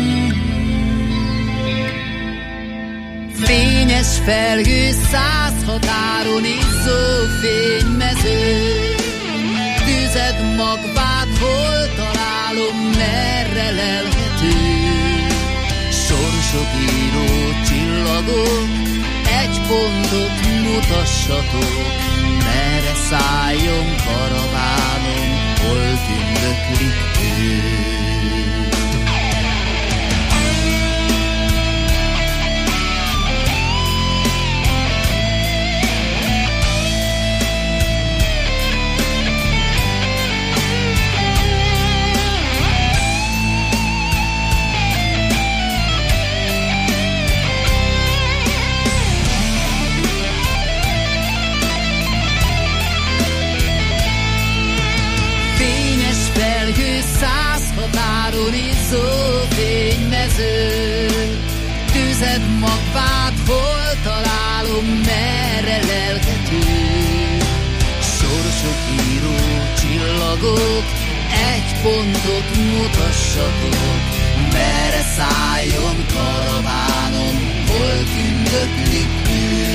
Felhő száz határon izzó fénymező. Tüzed magvát hol találom, merre lelhető? Sorsok író csillagok, egy pontot mutassatok, merre szálljon karavánom, hol tündöklik ő. Határon izzó fénymező. Tüzed magvát hol találom, merre lelhető? Sorsok író csillagok, egy pontot mutassatok, merre szálljon karavánom, hol tündöklik ő.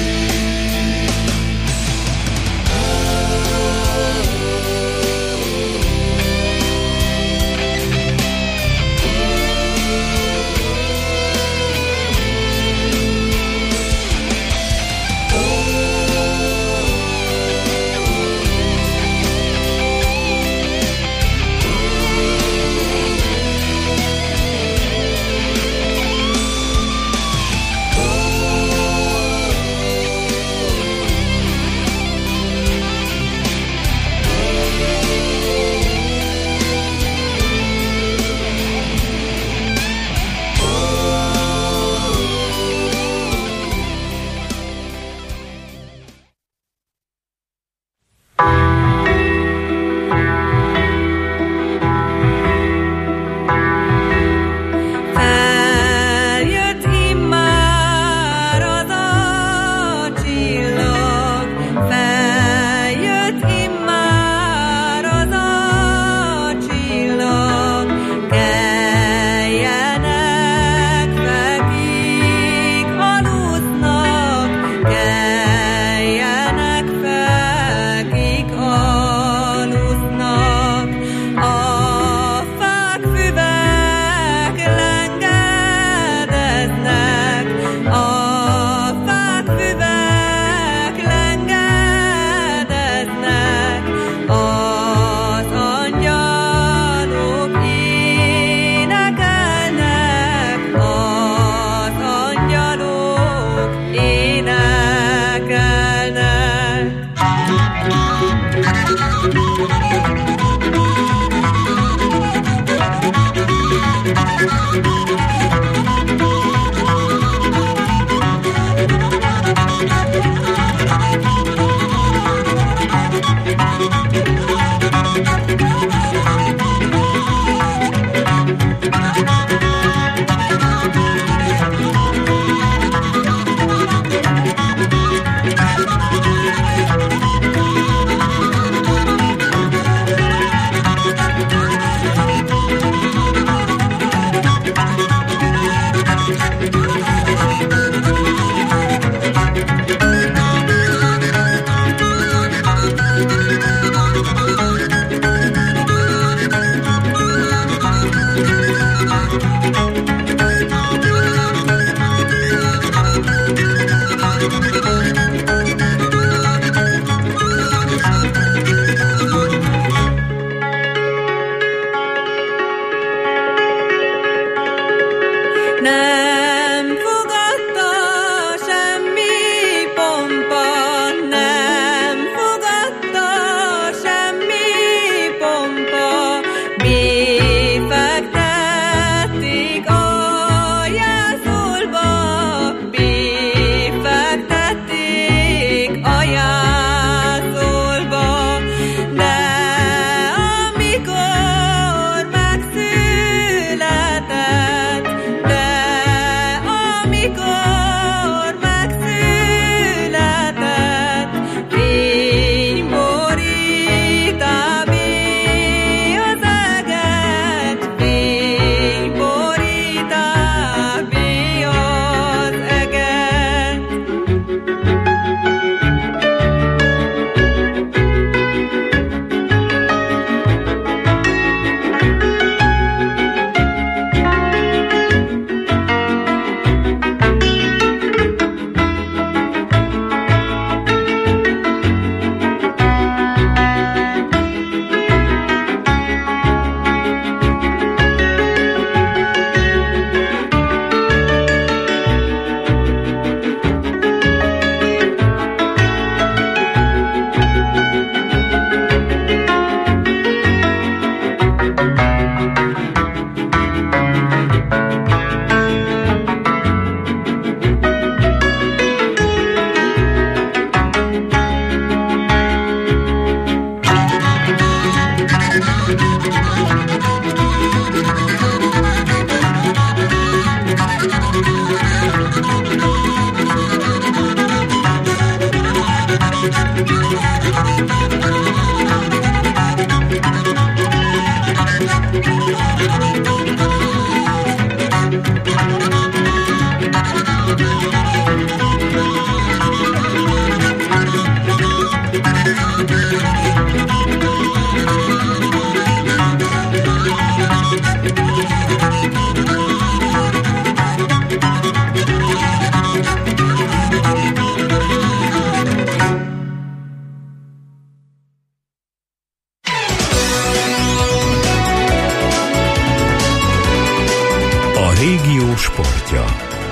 régió sportja.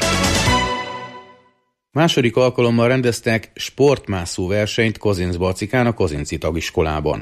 Második alkalommal rendeztek sportmászó versenyt Kozincbarcikán a Kozinci Tagiskolában.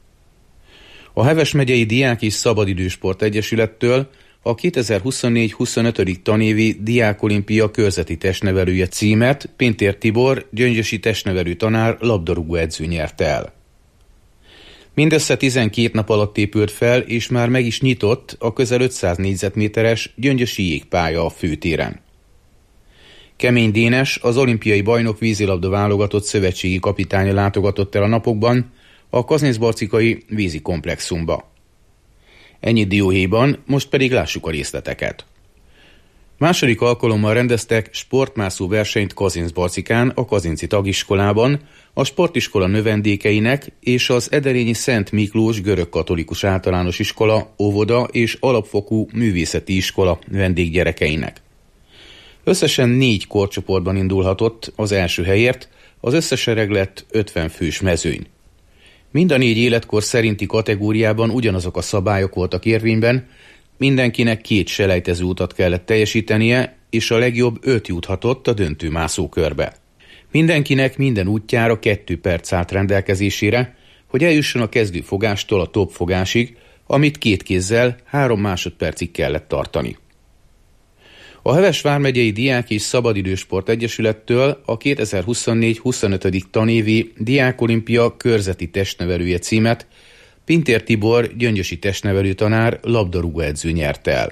A Heves megyei Diák és Szabadidősport Egyesülettől a kétezer-huszonnégy huszonöt. tanévi Diákolimpia körzeti testnevelője címet Pintér Tibor, gyöngyösi testnevelő tanár, labdarúgó edző nyerte el. Mindössze tizenkét nap alatt épült fel, és már meg is nyitott a közel ötszáz négyzetméteres gyöngyösi jégpálya a főtéren. Kemény Dénes, az olimpiai bajnok vízilabda válogatott szövetségi kapitánya látogatott el a napokban a Kozincbarcikai vízi komplexumba. Ennyi dióhéjban, most pedig lássuk a részleteket. Második alkalommal rendeztek sportmászó versenyt Kozincbarcikán a Kozinci Tagiskolában, a sportiskola növendékeinek és az Ederényi Szent Miklós Görögkatolikus Általános Iskola, óvoda és alapfokú művészeti iskola vendéggyerekeinek. Összesen négy korcsoportban indulhatott az első helyért, az összesereg lett ötven fős mezőny. Mind a négy életkor szerinti kategóriában ugyanazok a szabályok voltak érvényben, mindenkinek két selejtező utat kellett teljesítenie, és a legjobb öt juthatott a döntőmászókörbe. Mindenkinek minden útjára kettő perc állt rendelkezésére, hogy eljusson a kezdőfogástól a toppfogásig, amit két kézzel három másodpercig kellett tartani. A Heves vármegyei Diák és Szabadidősport Egyesülettől a kétezer-huszonnégy huszonöt. tanévi Diákolimpia körzeti testnevelője címet Pintér Tibor, gyöngyösi testnevelő tanár, labdarúgó edző nyerte el.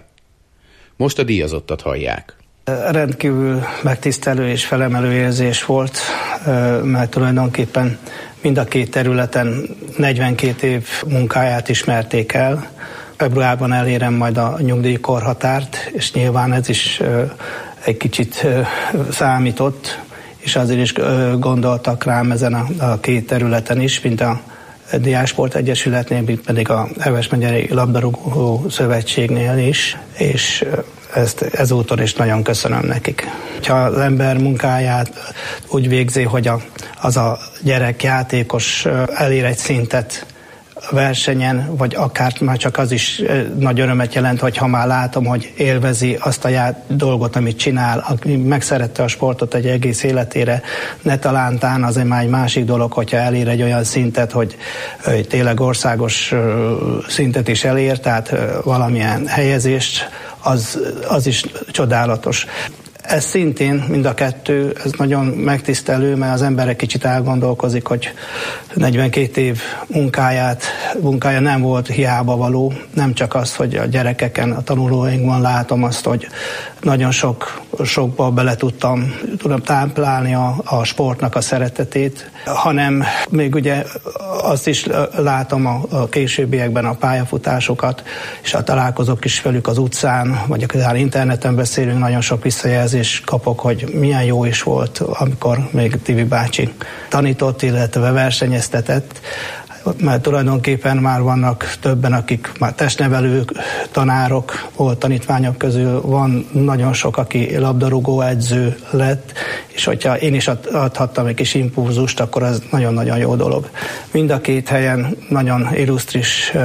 Most a díjazottat hallják. Rendkívül megtisztelő és felemelő érzés volt, mert tulajdonképpen mind a két területen negyvenkét év munkáját ismerték el. Februárban elérem majd a nyugdíjkorhatárt, és nyilván ez is egy kicsit számított, és azért is gondoltak rám ezen a, a két területen is, mint a Diáksport Egyesületnél, mint pedig a Heves megyei Labdarúgó Szövetségnél is, és ezt ezúttal is nagyon köszönöm nekik. Ha az ember munkáját úgy végzi, hogy a, az a gyerek játékos elér egy szintet versenyen, vagy akár már csak az is nagy örömet jelent, hogy ha már látom, hogy élvezi azt a já- dolgot, amit csinál, aki megszerette a sportot egy egész életére, ne talántán az már egy másik dolog, hogyha elér egy olyan szintet, hogy, hogy tényleg országos szintet is elér, tehát valamilyen helyezést, az, az is csodálatos. Ez szintén, mind a kettő, ez nagyon megtisztelő, mert az ember egy kicsit elgondolkozik, hogy negyvenkét év munkáját, munkája nem volt hiába való, nem csak az, hogy a gyerekeken, a tanulóinkban látom azt, hogy nagyon sok, sokba bele tudtam, tudom táplálni a, a sportnak a szeretetét, hanem még ugye azt is látom a, a későbbiekben a pályafutásokat, és a találkozok is velük az utcán, vagy akár interneten beszélünk, nagyon sok visszajelzést kapok, hogy milyen jó is volt, amikor még Tibi bácsi tanított, illetve versenyeztetett, mert tulajdonképpen már vannak többen, akik már testnevelők, tanárok volt tanítványok közül, van nagyon sok, aki labdarúgó edző lett, és hogyha én is adhattam egy kis impulzust, akkor ez nagyon-nagyon jó dolog. Mind a két helyen nagyon illusztris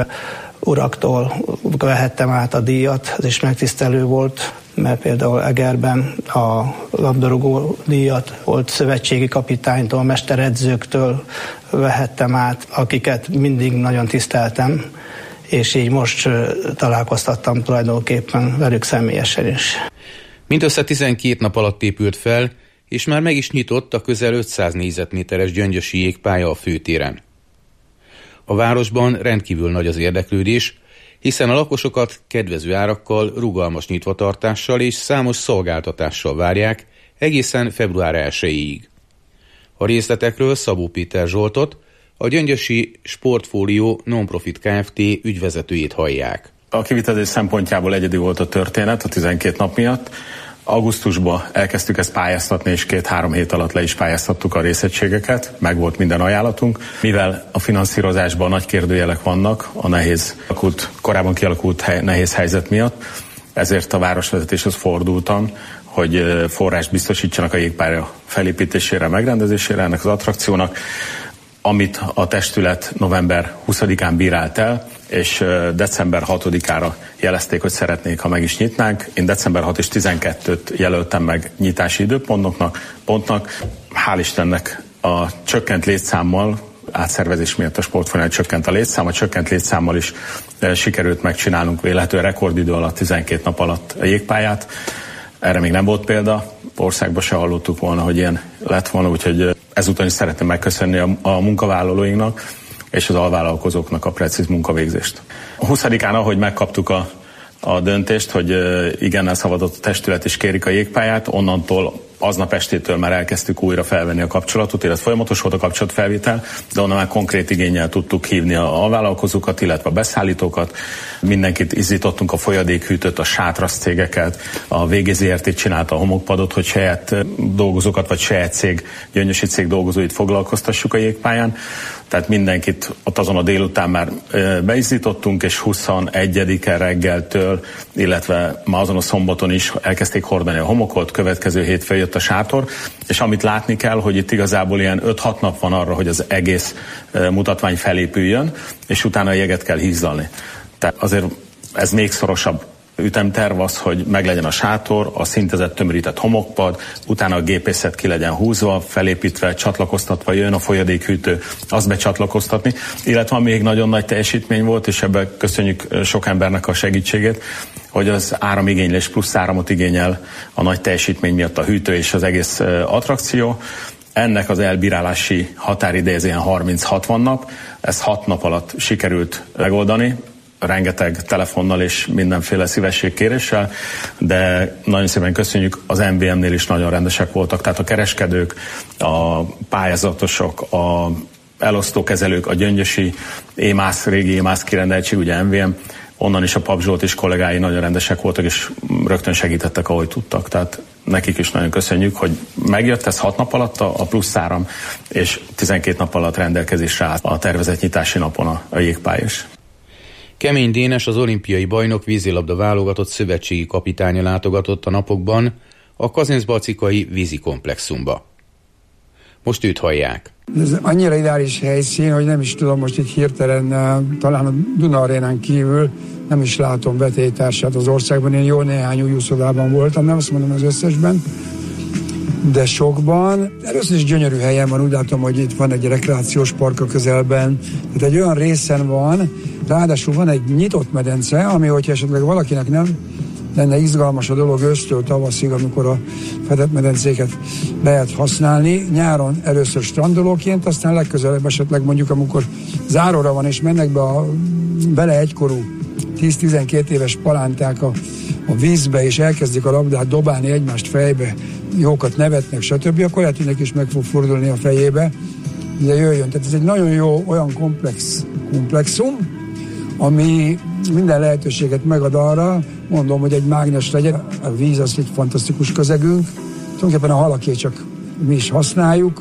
uraktól vehettem át a díjat, ez is megtisztelő volt, mert például Egerben a labdarúgó díjat volt szövetségi kapitánytól, mesteredzőktől vehettem át, akiket mindig nagyon tiszteltem, és így most találkoztattam tulajdonképpen velük személyesen is. Mindössze tizenkét nap alatt épült fel, és már meg is nyitott a közel ötszáz négyzetméteres gyöngyösi jégpálya a főtéren. A városban rendkívül nagy az érdeklődés, hiszen a lakosokat kedvező árakkal, rugalmas nyitvatartással és számos szolgáltatással várják egészen február elsejéig. A részletekről Szabó Péter Zsoltot, a Gyöngyösi Sportfólió Non-Profit Kft. Ügyvezetőjét hallják. A kivitelezés szempontjából egyedi volt a történet a tizenkét nap miatt. Augusztusban elkezdtük ezt pályáztatni, és két-három hét alatt le is pályáztattuk a részegységeket, meg volt minden ajánlatunk. Mivel a finanszírozásban nagy kérdőjelek vannak, a nehéz, akult, korábban kialakult hely, nehéz helyzet miatt, ezért a városvezetéshez fordultam, hogy forrást biztosítsanak a jégpálya felépítésére, megrendezésére ennek az attrakciónak. amit a testület november huszadikán bírált el, és december hatodikára jelezték, hogy szeretnék, ha meg is nyitnánk. Én december hatodika és tizenkettőt jelöltem meg nyitási időpontnak. Pontnak. Hál' Istennek a csökkent létszámmal, átszervezés miatt a sportfolyamon csökkent a létszám, a csökkent létszámmal is sikerült megcsinálnunk véletlenül rekordidő alatt, tizenkét nap alatt a jégpályát. Erre még nem volt példa, országban se hallottuk volna, hogy ilyen lett volna, úgyhogy ezúton is szeretném megköszönni a, a munkavállalóinknak és az alvállalkozóknak a precíz munkavégzést. A huszadikán, ahogy megkaptuk a, a döntést, hogy igennel szavazott a testület és kérik a jégpályát, onnantól aznap estétől már elkezdtük újra felvenni a kapcsolatot, illetve folyamatos volt a kapcsolatfelvétel, de onnan már konkrét igénnyel tudtuk hívni a alvállalkozókat, illetve a beszállítókat. Mindenkit izzítottunk, a folyadékhűtőt, a sátrasz cégeket, a vé gé zé er té csinálta a homokpadot, hogy saját dolgozókat, vagy saját cég, gyöngyösi cég dolgozóit foglalkoztassuk a jégpályán. Tehát mindenkit ott azon a délután már beizzítottunk, és huszonegyedike reggeltől, illetve már azon a szombaton is elkezdték hordani a homokot, következő hétfőn jött a sátor, és amit látni kell, hogy itt igazából ilyen öt-hat nap van arra, hogy az egész mutatvány felépüljön, és utána a jeget kell hízzalni. Tehát azért ez még szorosabb ütemterv az, hogy meglegyen a sátor, a szintezett tömörített homokpad, utána a gépészet ki legyen húzva, felépítve, csatlakoztatva, jön a folyadékhűtő, azt becsatlakoztatni, illetve ami még nagyon nagy teljesítmény volt, és ebben köszönjük sok embernek a segítségét, hogy az áramigénylés plusz áramot igényel a nagy teljesítmény miatt a hűtő és az egész attrakció. Ennek az elbírálási határideje az ilyen harminc-hatvan nap, ezt hat nap alatt sikerült megoldani, rengeteg telefonnal és mindenféle szívességkéréssel, de nagyon szépen köszönjük, az em vé em-nél is nagyon rendesek voltak, tehát a kereskedők, a pályázatosok, a elosztókezelők, a gyöngyösi émász, régi émász kirendeltség, ugye em vé em, onnan is a Pap Zsolt és kollégái nagyon rendesek voltak, és rögtön segítettek, ahogy tudtak. Tehát nekik is nagyon köszönjük, hogy megjött ez hat nap alatt a plusz áram, és tizenkét nap alatt rendelkezésre állt a tervezett nyitási napon a, a jégpályás. Kemény Dénes, az olimpiai bajnok vízilabda válogatott szövetségi kapitánya látogatott a napokban a kazincbarcikai vízi komplexumba. Most őt hallják. Ez annyira ideális helyszín, hogy nem is tudom most itt hirtelen, talán a Duna Arénán kívül nem is látom vetélytársát az országban. Én jó néhány újúszodában voltam, nem azt mondom az összesben, de sokban. Először is gyönyörű helyen van, úgy látom, hogy itt van egy rekreációs park a közelben. Tehát egy olyan részen van, ráadásul van egy nyitott medence, ami, hogyha esetleg valakinek nem lenne izgalmas a dolog ősztől tavaszig, amikor a fedett medencéket lehet használni. Nyáron először strandolóként, aztán legközelebb esetleg mondjuk, amikor záróra van, és mennek be a bele egykorú tíz-tizenkét éves palánták a, a vízbe, és elkezdik a labdát dobálni egymást fejbe, jókat nevetnek, stb., akkor lehet, hogy neki is meg fog fordulni a fejébe, de jöjjön. Tehát ez egy nagyon jó, olyan komplex komplexum, ami minden lehetőséget megad arra, mondom, hogy egy mágnes legyen. A víz az egy fantasztikus közegünk. Tulajdonképpen a halaké csak mi is használjuk.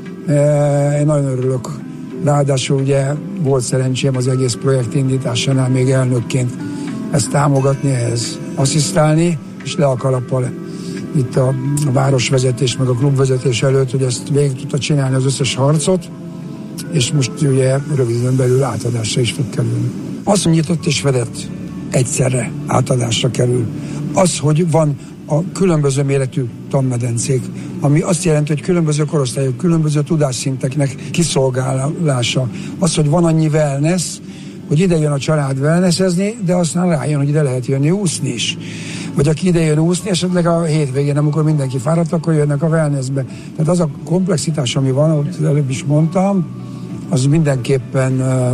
Én nagyon örülök. Ráadásul ugye volt szerencsém az egész projekt indításánál még elnökként ezt támogatni, ehhez asszisztálni, és le a kalappal itt a, a városvezetés, meg a klubvezetés előtt, hogy ezt végig tudta csinálni az összes harcot, és most ugye röviden belül átadásra is fog kerülni. Az, hogy nyitott és fedett egyszerre átadásra kerül. Az, hogy van a különböző méretű tanmedencék, ami azt jelenti, hogy különböző korosztályok, különböző tudásszinteknek kiszolgálása. Az, hogy van annyi wellness, hogy ide jön a család wellnessezni, de aztán rájön, hogy ide lehet jönni úszni is. Vagy aki ide jön úszni, esetleg a hétvégén, amikor mindenki fáradt, akkor jönnek a wellnessbe. Tehát az a komplexitás, ami van, ahogy előbb is mondtam, az mindenképpen ö,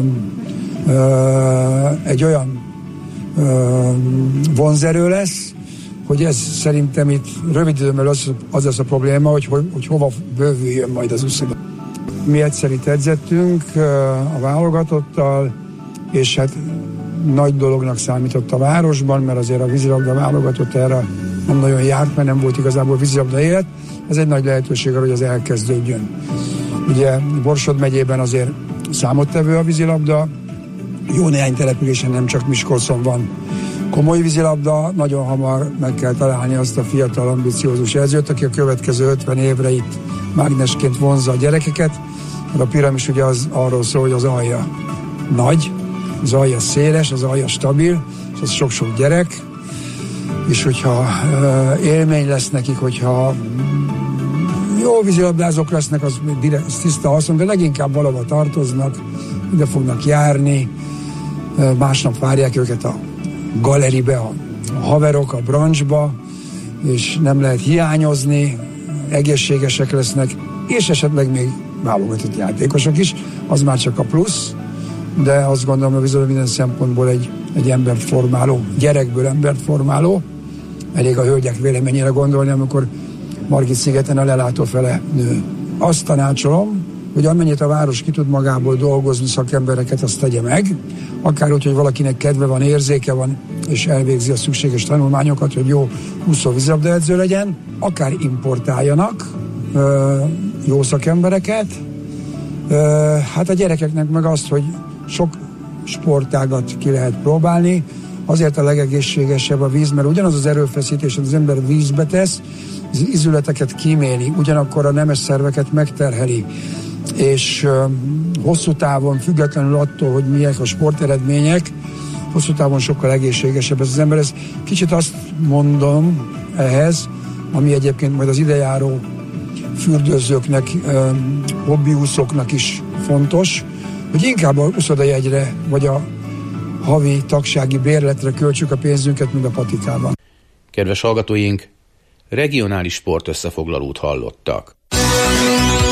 ö, egy olyan ö, vonzerő lesz, hogy ez szerintem itt rövid időben az, az lesz a probléma, hogy, hogy, hogy hova bővüljön majd az úszoda. Mi egyszer itt edzettünk a válogatottal, és hát nagy dolognak számított a városban, mert azért a vízilabda válogatott erre nem nagyon járt, mert nem volt igazából vízilabda élet. Ez egy nagy lehetőség arra, hogy az elkezdődjön. Ugye Borsod megyében azért számottevő a vízilabda, jó néhány településen, nem csak Miskolcon van komoly vízilabda, nagyon hamar meg kell találni azt a fiatal, ambiciózus edzőt, aki a következő ötven évre itt mágnesként vonzza a gyerekeket, A piramis ugye az arról szól, hogy az alja nagy, az alja széles, az alja stabil, és az sok-sok gyerek, és hogyha uh, élmény lesz nekik, hogyha jó vízilabdázók lesznek, az, direkt, az tiszta haszon, de leginkább valahova tartoznak, ide fognak járni, uh, másnap várják őket a galeribe, a, a haverok, a branchba, és nem lehet hiányozni, egészségesek lesznek, és esetleg még válogatott játékosok is, az már csak a plusz, de azt gondolom, hogy bizony minden szempontból egy, egy embert formáló, gyerekből embert formáló. Elég a hölgyek véleményére gondolni, amikor Margit-szigeten a lelátó fele nő. Azt tanácsolom, hogy amennyit a város ki tud magából dolgozni szakembereket, azt tegye meg. Akár úgy, hogy valakinek kedve van, érzéke van, és elvégzi a szükséges tanulmányokat, hogy jó úszó vízilabdaedző legyen. Akár importáljanak ö, jó szakembereket. Ö, hát a gyerekeknek meg azt, hogy sok sportágat ki lehet próbálni, azért a legegészségesebb a víz, mert ugyanaz az erőfeszítés, az ember vízbe tesz, az izületeket kíméli, ugyanakkor a nemes szerveket megterheli, és uh, hosszú távon, függetlenül attól, hogy milyenek a sporteredmények, hosszú távon sokkal egészségesebb ez az ember. Ez kicsit azt mondom ehhez, ami egyébként majd az idejáró fürdőzőknek, uh, hobbiúszóknak is fontos, hogy inkább a uszodajegyre, vagy a havi tagsági bérletre költsük a pénzünket, mint a patikában. Kedves hallgatóink, regionális sport összefoglalót hallottak.